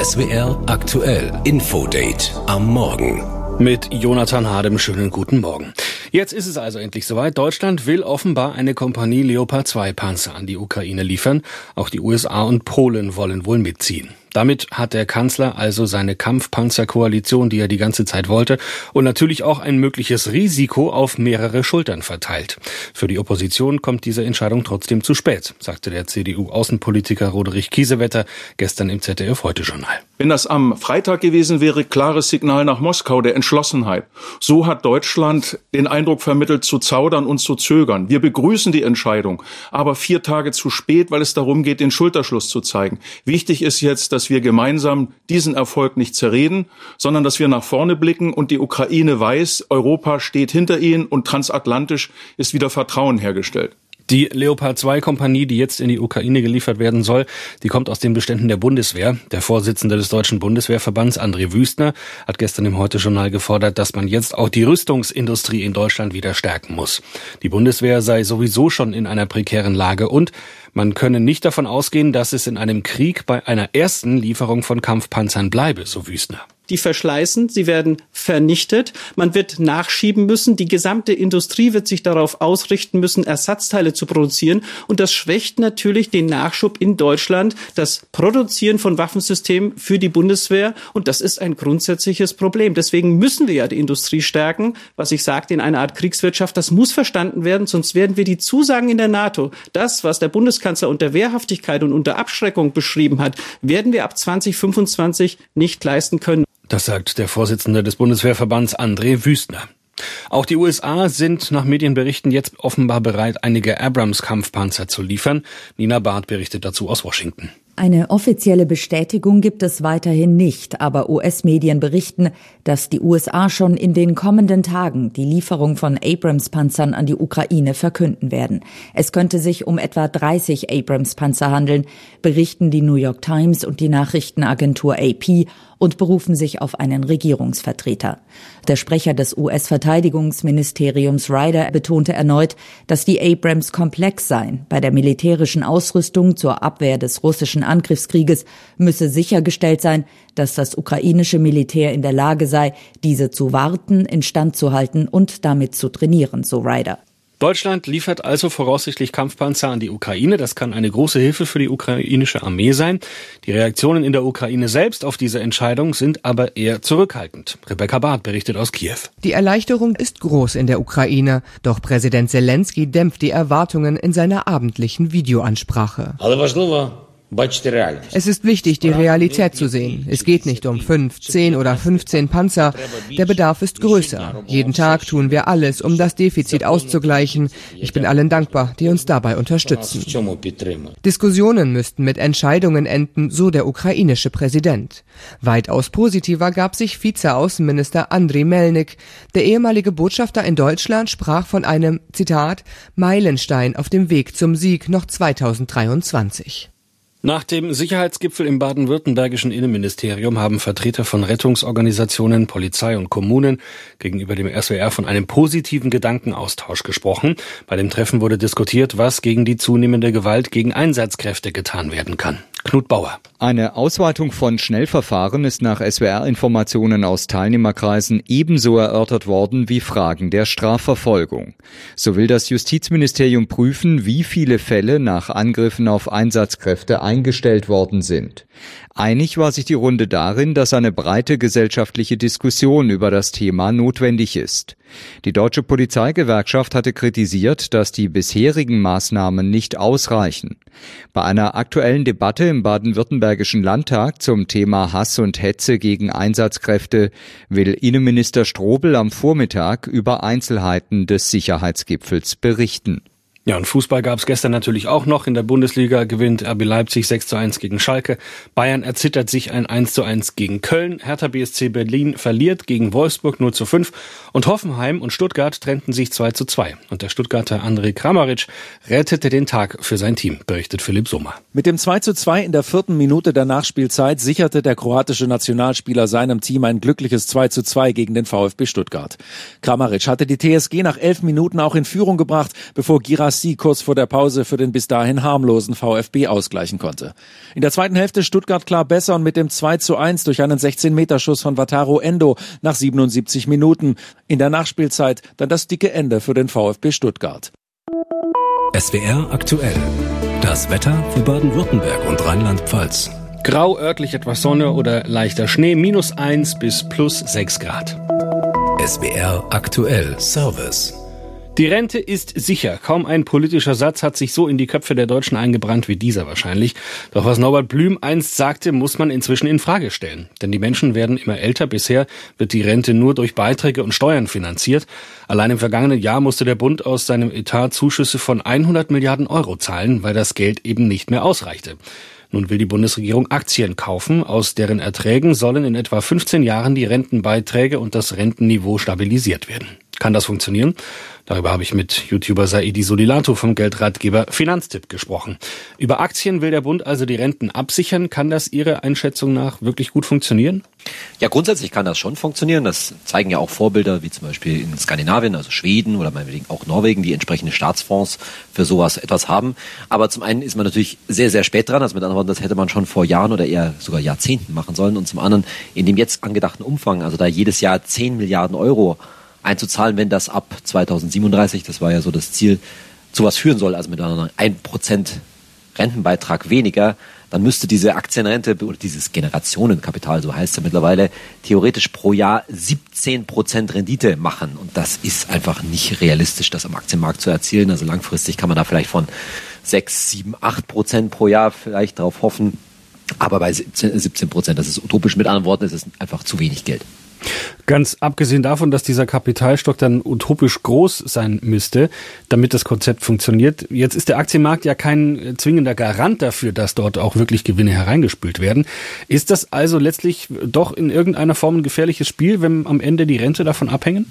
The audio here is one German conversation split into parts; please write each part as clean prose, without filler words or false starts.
SWR aktuell Infodate am Morgen. Mit Jonathan Hadem, schönen guten Morgen. Jetzt ist es also endlich soweit. Deutschland will offenbar eine Kompanie Leopard 2 Panzer an die Ukraine liefern. Auch die USA und Polen wollen wohl mitziehen. Damit hat der Kanzler also seine Kampfpanzerkoalition, die er die ganze Zeit wollte, und natürlich auch ein mögliches Risiko auf mehrere Schultern verteilt. Für die Opposition kommt diese Entscheidung trotzdem zu spät, sagte der CDU-Außenpolitiker Roderich Kiesewetter gestern im ZDF-Heute-Journal. Wenn das am Freitag gewesen wäre, klares Signal nach Moskau der Entschlossenheit. So hat Deutschland den Eindruck vermittelt, zu zaudern und zu zögern. Wir begrüßen die Entscheidung, aber 4 Tage zu spät, weil es darum geht, den Schulterschluss zu zeigen. Wichtig ist jetzt, dass wir gemeinsam diesen Erfolg nicht zerreden, sondern dass wir nach vorne blicken und die Ukraine weiß, Europa steht hinter ihnen und transatlantisch ist wieder Vertrauen hergestellt. Die Leopard 2 Kompanie, die jetzt in die Ukraine geliefert werden soll, die kommt aus den Beständen der Bundeswehr. Der Vorsitzende des Deutschen Bundeswehrverbands, André Wüstner, hat gestern im Heute-Journal gefordert, dass man jetzt auch die Rüstungsindustrie in Deutschland wieder stärken muss. Die Bundeswehr sei sowieso schon in einer prekären Lage und man könne nicht davon ausgehen, dass es in einem Krieg bei einer ersten Lieferung von Kampfpanzern bleibe, so Wüstner. Die verschleißen, sie werden vernichtet, man wird nachschieben müssen, die gesamte Industrie wird sich darauf ausrichten müssen, Ersatzteile zu produzieren und das schwächt natürlich den Nachschub in Deutschland, das Produzieren von Waffensystemen für die Bundeswehr und das ist ein grundsätzliches Problem. Deswegen müssen wir ja die Industrie stärken, was ich sagte, in einer Art Kriegswirtschaft, das muss verstanden werden, sonst werden wir die Zusagen in der NATO, das, was der Bundeskanzler unter Wehrhaftigkeit und unter Abschreckung beschrieben hat, werden wir ab 2025 nicht leisten können. Das sagt der Vorsitzende des Bundeswehrverbands André Wüstner. Auch die USA sind nach Medienberichten jetzt offenbar bereit, einige Abrams-Kampfpanzer zu liefern. Nina Barth berichtet dazu aus Washington. Eine offizielle Bestätigung gibt es weiterhin nicht, aber US-Medien berichten, dass die USA schon in den kommenden Tagen die Lieferung von Abrams-Panzern an die Ukraine verkünden werden. Es könnte sich um etwa 30 Abrams-Panzer handeln, berichten die New York Times und die Nachrichtenagentur AP und berufen sich auf einen Regierungsvertreter. Der Sprecher des US-Verteidigungsministeriums Ryder betonte erneut, dass die Abrams komplex seien. Bei der militärischen Ausrüstung zur Abwehr des russischen Angriffskrieges müsse sichergestellt sein, dass das ukrainische Militär in der Lage sei, diese zu warten, instand zu halten und damit zu trainieren, so Ryder. Deutschland liefert also voraussichtlich Kampfpanzer an die Ukraine. Das kann eine große Hilfe für die ukrainische Armee sein. Die Reaktionen in der Ukraine selbst auf diese Entscheidung sind aber eher zurückhaltend. Rebecca Barth berichtet aus Kiew. Die Erleichterung ist groß in der Ukraine. Doch Präsident Zelensky dämpft die Erwartungen in seiner abendlichen Videoansprache. Es ist wichtig, die Realität zu sehen. Es geht nicht um 5, 10 oder 15 Panzer. Der Bedarf ist größer. Jeden Tag tun wir alles, um das Defizit auszugleichen. Ich bin allen dankbar, die uns dabei unterstützen. Diskussionen müssten mit Entscheidungen enden, so der ukrainische Präsident. Weitaus positiver gab sich Vize-Außenminister Andriy Melnik. Der ehemalige Botschafter in Deutschland sprach von einem, Zitat, Meilenstein auf dem Weg zum Sieg noch 2023. Nach dem Sicherheitsgipfel im baden-württembergischen Innenministerium haben Vertreter von Rettungsorganisationen, Polizei und Kommunen gegenüber dem SWR von einem positiven Gedankenaustausch gesprochen. Bei dem Treffen wurde diskutiert, was gegen die zunehmende Gewalt gegen Einsatzkräfte getan werden kann. Knut Bauer. Eine Ausweitung von Schnellverfahren ist nach SWR-Informationen aus Teilnehmerkreisen ebenso erörtert worden wie Fragen der Strafverfolgung. So will das Justizministerium prüfen, wie viele Fälle nach Angriffen auf Einsatzkräfte eingestellt worden sind. Einig war sich die Runde darin, dass eine breite gesellschaftliche Diskussion über das Thema notwendig ist. Die Deutsche Polizeigewerkschaft hatte kritisiert, dass die bisherigen Maßnahmen nicht ausreichen. Bei einer aktuellen Debatte im baden-württembergischen Landtag zum Thema Hass und Hetze gegen Einsatzkräfte will Innenminister Strobel am Vormittag über Einzelheiten des Sicherheitsgipfels berichten. Ja, und Fußball gab es gestern natürlich auch noch. In der Bundesliga gewinnt RB Leipzig 6:1 gegen Schalke. Bayern erzittert sich ein 1:1 gegen Köln. Hertha BSC Berlin verliert gegen Wolfsburg 0:5. Und Hoffenheim und Stuttgart trennten sich 2:2. Und der Stuttgarter André Kramaric rettete den Tag für sein Team, berichtet Philipp Sommer. Mit dem 2:2 in der 4. Minute der Nachspielzeit sicherte der kroatische Nationalspieler seinem Team ein glückliches 2:2 gegen den VfB Stuttgart. Kramaric hatte die TSG nach 11 Minuten auch in Führung gebracht, bevor Giras Guirassy kurz vor der Pause für den bis dahin harmlosen VfB ausgleichen konnte. In der zweiten Hälfte Stuttgart klar besser und mit dem 2:1 durch einen 16-Meter-Schuss von Wataru Endo nach 77 Minuten. In der Nachspielzeit dann das dicke Ende für den VfB Stuttgart. SWR aktuell. Das Wetter für Baden-Württemberg und Rheinland-Pfalz. Grau, örtlich etwas Sonne oder leichter Schnee, -1 bis +6 Grad. SWR aktuell Service. Die Rente ist sicher. Kaum ein politischer Satz hat sich so in die Köpfe der Deutschen eingebrannt wie dieser wahrscheinlich. Doch was Norbert Blüm einst sagte, muss man inzwischen in Frage stellen. Denn die Menschen werden immer älter. Bisher wird die Rente nur durch Beiträge und Steuern finanziert. Allein im vergangenen Jahr musste der Bund aus seinem Etat Zuschüsse von 100 Milliarden Euro zahlen, weil das Geld eben nicht mehr ausreichte. Nun will die Bundesregierung Aktien kaufen. Aus deren Erträgen sollen in etwa 15 Jahren die Rentenbeiträge und das Rentenniveau stabilisiert werden. Kann das funktionieren? Darüber habe ich mit YouTuber Saidi Solilato vom Geldratgeber Finanztipp gesprochen. Über Aktien will der Bund also die Renten absichern. Kann das Ihrer Einschätzung nach wirklich gut funktionieren? Ja, grundsätzlich kann das schon funktionieren. Das zeigen ja auch Vorbilder wie zum Beispiel in Skandinavien, also Schweden oder meinetwegen auch Norwegen, die entsprechende Staatsfonds für sowas etwas haben. Aber zum einen ist man natürlich sehr, sehr spät dran. Also mit anderen Worten, das hätte man schon vor Jahren oder eher sogar Jahrzehnten machen sollen. Und zum anderen in dem jetzt angedachten Umfang, also da jedes Jahr 10 Milliarden Euro einzuzahlen, wenn das ab 2037, das war ja so das Ziel, zu was führen soll, also mit einer 1% Rentenbeitrag weniger, dann müsste diese Aktienrente oder dieses Generationenkapital, so heißt es ja mittlerweile, theoretisch pro Jahr 17% Rendite machen. Und das ist einfach nicht realistisch, das am Aktienmarkt zu erzielen. Also langfristig kann man da vielleicht von 6, 7, 8% pro Jahr vielleicht drauf hoffen. Aber bei 17%, das ist utopisch. Mit anderen Worten, es ist einfach zu wenig Geld. Ganz abgesehen davon, dass dieser Kapitalstock dann utopisch groß sein müsste, damit das Konzept funktioniert. Jetzt ist der Aktienmarkt ja kein zwingender Garant dafür, dass dort auch wirklich Gewinne hereingespült werden. Ist das also letztlich doch in irgendeiner Form ein gefährliches Spiel, wenn am Ende die Rente davon abhängen?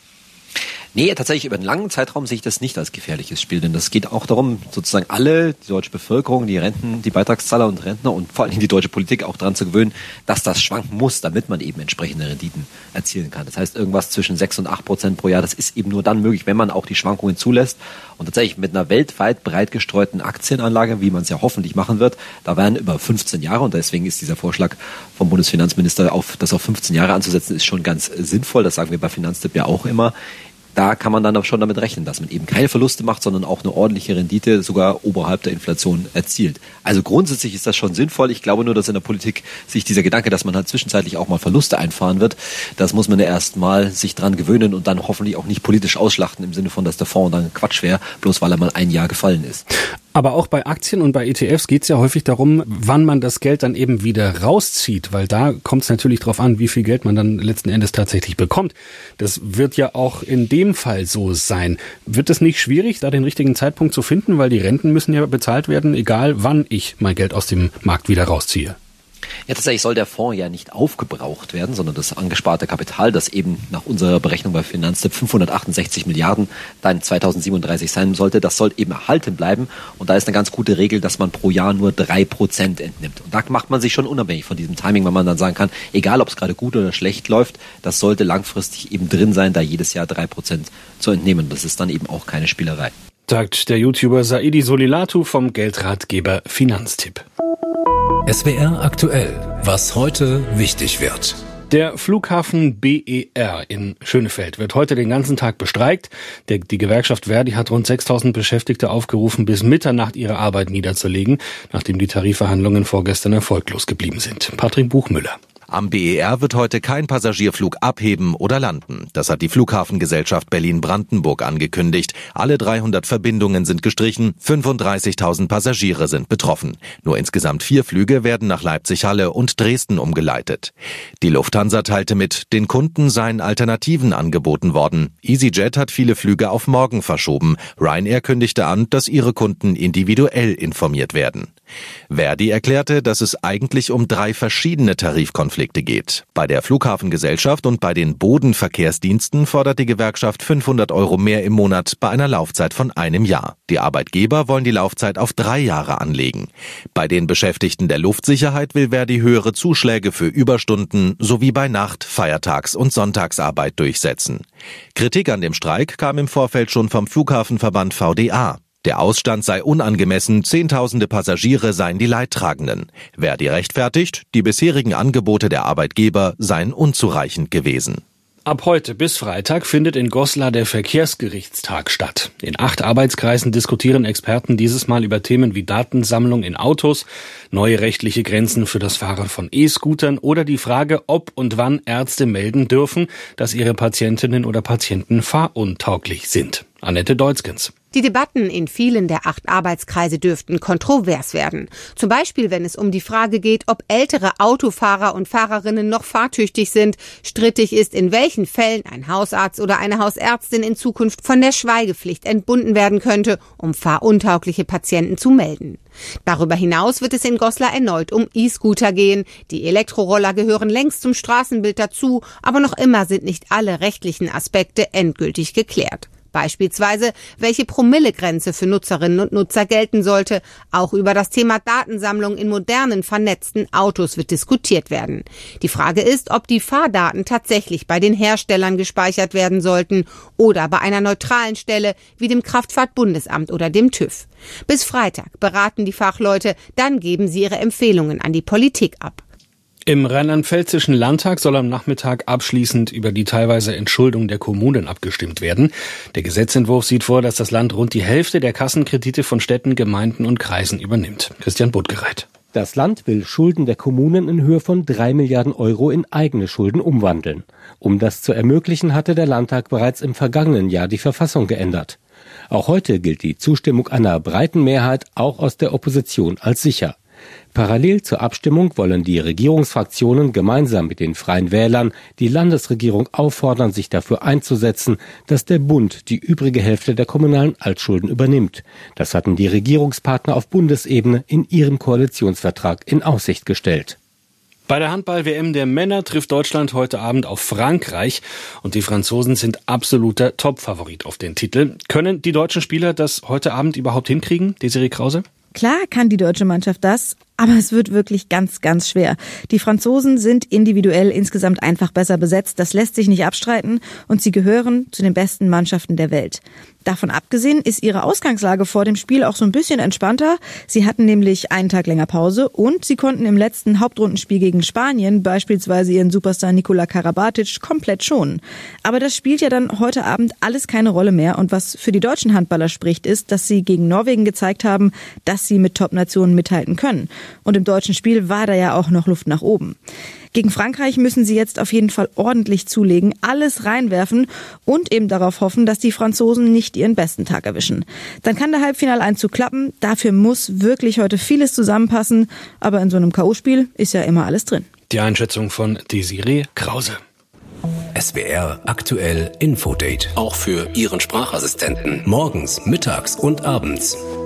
Nee, tatsächlich über einen langen Zeitraum sehe ich das nicht als gefährliches Spiel, denn das geht auch darum, sozusagen alle, die deutsche Bevölkerung, die Renten, die Beitragszahler und Rentner und vor allem die deutsche Politik auch daran zu gewöhnen, dass das schwanken muss, damit man eben entsprechende Renditen erzielen kann. Das heißt, irgendwas zwischen 6 und 8% pro Jahr, das ist eben nur dann möglich, wenn man auch die Schwankungen zulässt. Und tatsächlich mit einer weltweit breit gestreuten Aktienanlage, wie man es ja hoffentlich machen wird, da werden über 15 Jahre, und deswegen ist dieser Vorschlag vom Bundesfinanzminister, das auf 15 Jahre anzusetzen, ist schon ganz sinnvoll. Das sagen wir bei Finanztipp ja auch immer. Da kann man dann auch schon damit rechnen, dass man eben keine Verluste macht, sondern auch eine ordentliche Rendite sogar oberhalb der Inflation erzielt. Also grundsätzlich ist das schon sinnvoll. Ich glaube nur, dass in der Politik sich dieser Gedanke, dass man halt zwischenzeitlich auch mal Verluste einfahren wird, das muss man ja erst mal sich dran gewöhnen und dann hoffentlich auch nicht politisch ausschlachten im Sinne von, dass der Fonds dann Quatsch wäre, bloß weil er mal ein Jahr gefallen ist. Aber auch bei Aktien und bei ETFs geht es ja häufig darum, wann man das Geld dann eben wieder rauszieht, weil da kommt es natürlich drauf an, wie viel Geld man dann letzten Endes tatsächlich bekommt. Das wird ja auch in dem Fall so sein. Wird es nicht schwierig, da den richtigen Zeitpunkt zu finden, weil die Renten müssen ja bezahlt werden, egal wann ich mein Geld aus dem Markt wieder rausziehe? Ja, tatsächlich soll der Fonds ja nicht aufgebraucht werden, sondern das angesparte Kapital, das eben nach unserer Berechnung bei Finanztipp 568 Milliarden dann 2037 sein sollte, das soll eben erhalten bleiben. Und da ist eine ganz gute Regel, dass man pro Jahr nur 3% entnimmt. Und da macht man sich schon unabhängig von diesem Timing, weil man dann sagen kann, egal ob es gerade gut oder schlecht läuft, das sollte langfristig eben drin sein, da jedes Jahr 3% zu entnehmen. Das ist dann eben auch keine Spielerei. Sagt der YouTuber Saidi Solilato vom Geldratgeber Finanztipp. SWR aktuell. Was heute wichtig wird. Der Flughafen BER in Schönefeld wird heute den ganzen Tag bestreikt. Die Gewerkschaft Verdi hat rund 6.000 Beschäftigte aufgerufen, bis Mitternacht ihre Arbeit niederzulegen, nachdem die Tarifverhandlungen vorgestern erfolglos geblieben sind. Patrick Buchmüller. Am BER wird heute kein Passagierflug abheben oder landen. Das hat die Flughafengesellschaft Berlin-Brandenburg angekündigt. Alle 300 Verbindungen sind gestrichen, 35.000 Passagiere sind betroffen. Nur insgesamt 4 Flüge werden nach Leipzig-Halle und Dresden umgeleitet. Die Lufthansa teilte mit, den Kunden seien Alternativen angeboten worden. EasyJet hat viele Flüge auf morgen verschoben. Ryanair kündigte an, dass ihre Kunden individuell informiert werden. Verdi erklärte, dass es eigentlich um 3 verschiedene Tarifkonflikte geht. Bei der Flughafengesellschaft und bei den Bodenverkehrsdiensten fordert die Gewerkschaft 500 € mehr im Monat bei einer Laufzeit von einem Jahr. Die Arbeitgeber wollen die Laufzeit auf 3 Jahre anlegen. Bei den Beschäftigten der Luftsicherheit will Verdi höhere Zuschläge für Überstunden sowie bei Nacht-, Feiertags- und Sonntagsarbeit durchsetzen. Kritik an dem Streik kam im Vorfeld schon vom Flughafenverband VDA. Der Ausstand sei unangemessen, Zehntausende Passagiere seien die Leidtragenden. Wer die rechtfertigt, die bisherigen Angebote der Arbeitgeber seien unzureichend gewesen. Ab heute bis Freitag findet in Goslar der Verkehrsgerichtstag statt. In 8 Arbeitskreisen diskutieren Experten dieses Mal über Themen wie Datensammlung in Autos, neue rechtliche Grenzen für das Fahren von E-Scootern oder die Frage, ob und wann Ärzte melden dürfen, dass ihre Patientinnen oder Patienten fahruntauglich sind. Annette Deutzgens. Die Debatten in vielen der 8 Arbeitskreise dürften kontrovers werden. Zum Beispiel, wenn es um die Frage geht, ob ältere Autofahrer und Fahrerinnen noch fahrtüchtig sind. Strittig ist, in welchen Fällen ein Hausarzt oder eine Hausärztin in Zukunft von der Schweigepflicht entbunden werden könnte, um fahruntaugliche Patienten zu melden. Darüber hinaus wird es in Goslar erneut um E-Scooter gehen. Die Elektroroller gehören längst zum Straßenbild dazu, aber noch immer sind nicht alle rechtlichen Aspekte endgültig geklärt. Beispielsweise, welche Promillegrenze für Nutzerinnen und Nutzer gelten sollte. Auch über das Thema Datensammlung in modernen, vernetzten Autos wird diskutiert werden. Die Frage ist, ob die Fahrdaten tatsächlich bei den Herstellern gespeichert werden sollten oder bei einer neutralen Stelle wie dem Kraftfahrtbundesamt oder dem TÜV. Bis Freitag beraten die Fachleute, dann geben sie ihre Empfehlungen an die Politik ab. Im Rheinland-Pfälzischen Landtag soll am Nachmittag abschließend über die teilweise Entschuldung der Kommunen abgestimmt werden. Der Gesetzentwurf sieht vor, dass das Land rund die Hälfte der Kassenkredite von Städten, Gemeinden und Kreisen übernimmt. Christian Buttgereit. Das Land will Schulden der Kommunen in Höhe von 3 Milliarden Euro in eigene Schulden umwandeln. Um das zu ermöglichen, hatte der Landtag bereits im vergangenen Jahr die Verfassung geändert. Auch heute gilt die Zustimmung einer breiten Mehrheit, auch aus der Opposition, als sicher. Parallel zur Abstimmung wollen die Regierungsfraktionen gemeinsam mit den Freien Wählern die Landesregierung auffordern, sich dafür einzusetzen, dass der Bund die übrige Hälfte der kommunalen Altschulden übernimmt. Das hatten die Regierungspartner auf Bundesebene in ihrem Koalitionsvertrag in Aussicht gestellt. Bei der Handball-WM der Männer trifft Deutschland heute Abend auf Frankreich und die Franzosen sind absoluter Topfavorit auf den Titel. Können die deutschen Spieler das heute Abend überhaupt hinkriegen, Desiree Krause? Klar kann die deutsche Mannschaft das, aber es wird wirklich ganz, ganz schwer. Die Franzosen sind individuell insgesamt einfach besser besetzt, das lässt sich nicht abstreiten und sie gehören zu den besten Mannschaften der Welt. Davon abgesehen ist ihre Ausgangslage vor dem Spiel auch so ein bisschen entspannter. Sie hatten nämlich einen Tag länger Pause und sie konnten im letzten Hauptrundenspiel gegen Spanien beispielsweise ihren Superstar Nikola Karabatic komplett schonen. Aber das spielt ja dann heute Abend alles keine Rolle mehr und was für die deutschen Handballer spricht, ist, dass sie gegen Norwegen gezeigt haben, dass sie mit Top-Nationen mithalten können. Und im deutschen Spiel war da ja auch noch Luft nach oben. Gegen Frankreich müssen sie jetzt auf jeden Fall ordentlich zulegen, alles reinwerfen und eben darauf hoffen, dass die Franzosen nicht ihren besten Tag erwischen. Dann kann der Halbfinaleinzug klappen, dafür muss wirklich heute vieles zusammenpassen, aber in so einem K.O.-Spiel ist ja immer alles drin. Die Einschätzung von Desiree Krause. SWR aktuell Infodate. Auch für Ihren Sprachassistenten. Morgens, mittags und abends.